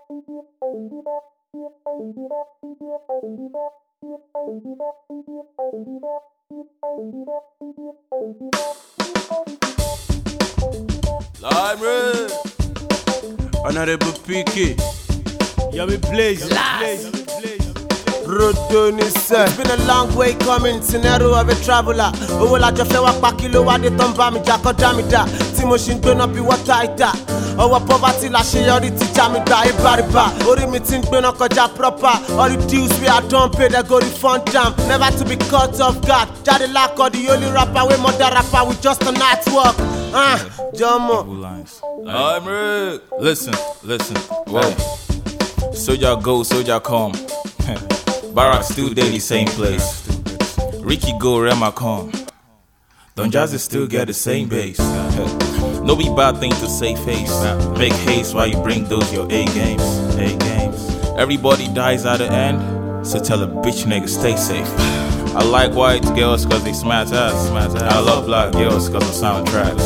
Library. Honorable PK. Yummy Blaze. It's been a long way coming, scenario of a traveler. Owó la jọ fẹ́ wá pa kí ló wá dé tán bá mi jà kọjá mi dá. Tí mo ṣì ń gbóná bí water ìdá. Ọwọ́ poverty la ṣe yọrí ti já mi gbà ibàrìbà. Orí mi ti ń gbóná kọjá proper. All the dues we are done pay, they go refund them. Never to be caught off guard. Jáde lákọ̀ the only rapper wey mother rapper with just a night work. Jọmọ. I'm real. Listen. Whoa. Soldier go, soldier come. Barack still daily same place. Ricky go, Rema come. Don Jazzy still get the same bass. No be bad thing to say face. Make haste while you bring those your A games. Everybody dies at the end, so tell a bitch nigga stay safe. I like white girls cause they smash ass. I love black girls cause I sound trash.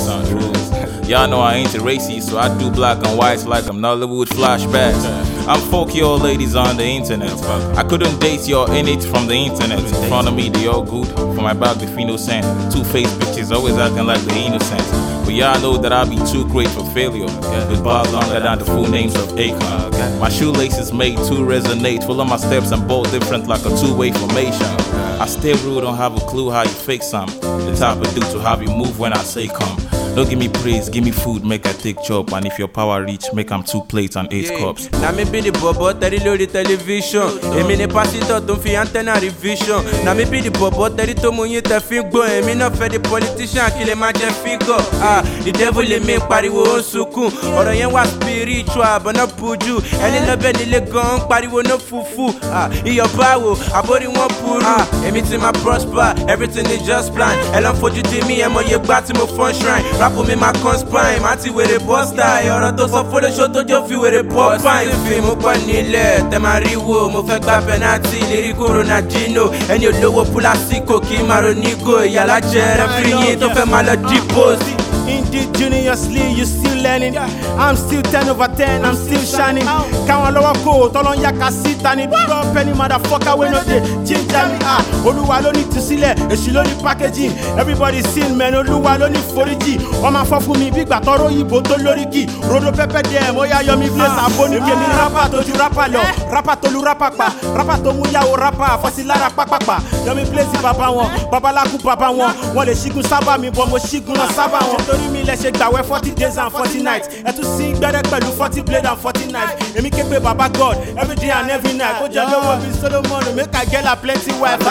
Y'all know I ain't a racist, so I do black and whites like I'm Nollywood flashbacks. I'm folky old ladies on the internet. I couldn't date your innate from the internet. In front of me, they all good. For my back, they feel no sense. Two-faced bitches always acting like they innocent. But y'all know that I'll be too great for failure. With bars longer than the full names of Akon. My shoelaces made to resonate. Full of my steps and both different like a two-way formation. I stay rude, don't have a clue how you fake some. The type of dude to have you move when I say come. Don't give me praise, give me food, make I take chop. And if your power reach, make 'em 2 plates and 8 cups. Now me be the bobo, tell the television. Emi ne pasito, don't fi antenna revision. Now me be the bobo, tell the tomoye te figo. Emi no fe the politician, kill him at figo. The devil le me pariwo on suku. Oro yen wa spiritual, but no puju. Eni no be ni le gun, pariwo no fufu. Iyo bawo, abori won puru. Emi ti ma prosper, everything is just plan. Elon foju ti mi, emo ye gba ti mo fun shrine. Rap me my conspine, mati were a poster. Ọ̀rọ̀ tó sọ fún lóṣù tó jọ fi wèrè pop fine. Fi mo pọ̀ nílẹ̀, tẹ máa rí wo. Mo fẹ́ gba penalty, lérí Ronaldinho. Ẹni olówó púlásìkò kì í máa ronígò. Ìyàlá jẹ́ rẹ́fìrí yín tó fẹ́ máa lọ dìpọ́sì. Indigenously, you still learning. I'm still 10 over 10, I'm still shining. Káwọn lọ́wọ́ kó tọ́lọ́ ya ká síta ní big up any motherfucker wey no dey ginger me. Olúwa ló ní tùsílẹ̀, èṣù ló ní packaging. Everybody sing man, Olúwa ló ní foríjì. Wọ́n máa fọ́ fún mi bí ìgbà tọ́rọ òyìnbó tó lóríkì. Rodo pẹ́pẹ́ dẹ̀ mo yá yọmi place àbóníkè ní rapper tó ju rapper lọ. Rapper tó lu rapper pa, rapper tó mú yàwó rapper àfọ́sí lára pápápá. Yọmi place bàbá wọn, babaláku bàbá wọn. Wọ́n lè ṣígun sábà mi bọ̀ mo ṣígun lọ sábà wọn. Torí mi lẹ ṣe gbàwẹ̀ 40 days and 40 nights. Ẹ tún sí gbẹ́rẹ́ pẹ̀lú 40 blade and 40 knives. Èmi ké pé baba God every day and every night. Kó jẹ́ lówó bí Solomon make I get a plenty wife.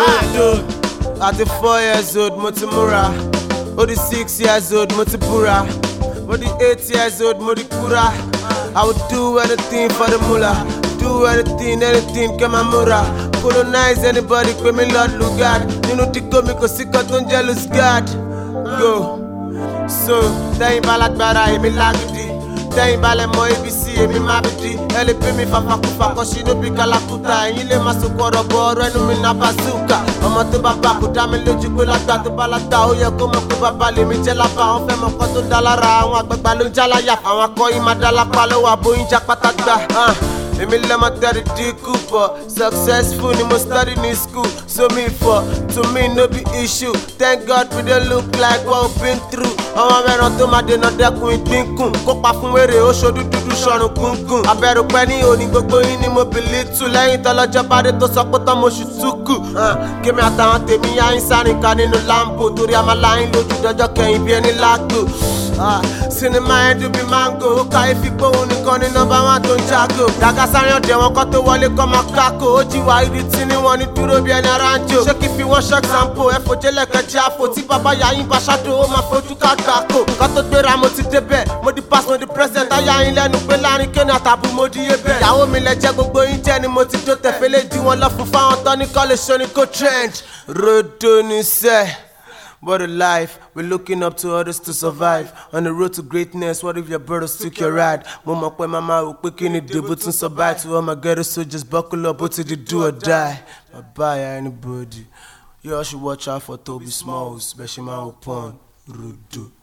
At the 4 years old, mo ti múra. Ó di 6 years old, mo ti búra. Ó di 8 years old, mo di kúra. I would do anything for the mullah. Do anything, kẹ́ máa múra. Colonize anybody, pè mí Lord Lugard. Nínú díkò mi kò sí kan tó ń jẹ́ loose guard. Go. So, tẹ́yìn bá lágbára èmi lágídí. Tẹ́yìn balẹ̀ mọ ABC èmi má bìdí. Ẹ lè pè mí fàfàkùfà kan ṣì níbi kàlàkùtà. Ẹ̀yin lè má sọkọ̀ ọ̀rọ̀ bọ̀ ọ̀rọ̀ ẹnu mi náà bazooka. Ọmọ tó bá bá kò dá mi lójú pé lágbà tó bá lágbà. Ó yẹ kó mọ̀ pé bàbá lèmi jẹ́ lábà. Àwọn fẹ́ mọ̀ kan tó dá lára. Àwọn àgbàgbà ló ń já láyà. Àwọn akọ́yìn máa dá lápá lọ́wọ́ àbóyún já pátá gbà. Èmi lẹ́mọ̀ tẹ́rì dínkù bọ̀. Successful ni mo study ní school. So me for, to me no be issue. Thank God we dey look like what we been through. Ọmọ mẹ́ran tó máa dènà dẹ́kun ìpínkùn. Kópa fún wèrè ó ṣojú dúdú ṣọrùn gúngùn. Abẹ́rù pẹ́ ní òní gbogbo yín ni mo bìlí tù. Lẹ́yìn tọ́lọ́jọ́ bá dé tó sọ pé tán mo ṣù túkù. Kémi àtàwọn tèmi yá ń sárinka nínú Lambo. Torí a máa láyín lójú dọjọ́ kẹyìn bí ẹni lágbo. Sinimá ẹ̀dùn bí mango. Ó ká ìfipóhùn nìkan ní nọ́mbà 1 tó ń jágò. Dàgá sáyàn dẹ̀ wọn kọ́ tó wọlé kọ́ máa kákò. Ó jíwà ìrètí ni wọ́n ní dúró bí ẹni aránjò. Ṣé kí fi wọ́n ṣọ́ọ̀k sampo? Ẹ fòjé lẹ́kẹ̀jẹ́ àfò. Tí bàbá yàyín bá ṣáàdó, ó máa fojú ká gbàkó. Kọ́ tó gbéra mo ti débẹ̀. Mo di pass, mo di president. Ayá yín lẹ́nu pé láàrin kéènì àtàbù mo di ebẹ̀. Ìyàwó mi lẹ jẹ́ gbogbo yín jẹ́ ni mo ti jó tẹ̀fẹ́lẹ́ di wọn lọ fún fáwọn tán ní kọ́lé ṣo ni kò trend. Rodo ní sẹ́. What a life, we're looking up to others to survive. On the road to greatness, what if your brothers took your ride? Mama kwe mama upiki ni debo to survive. To all my ghetto soldiers, buckle up, what did you do or die? Bye anybody. You all should watch out for Toby Smalls, especially my opponent, Rudu.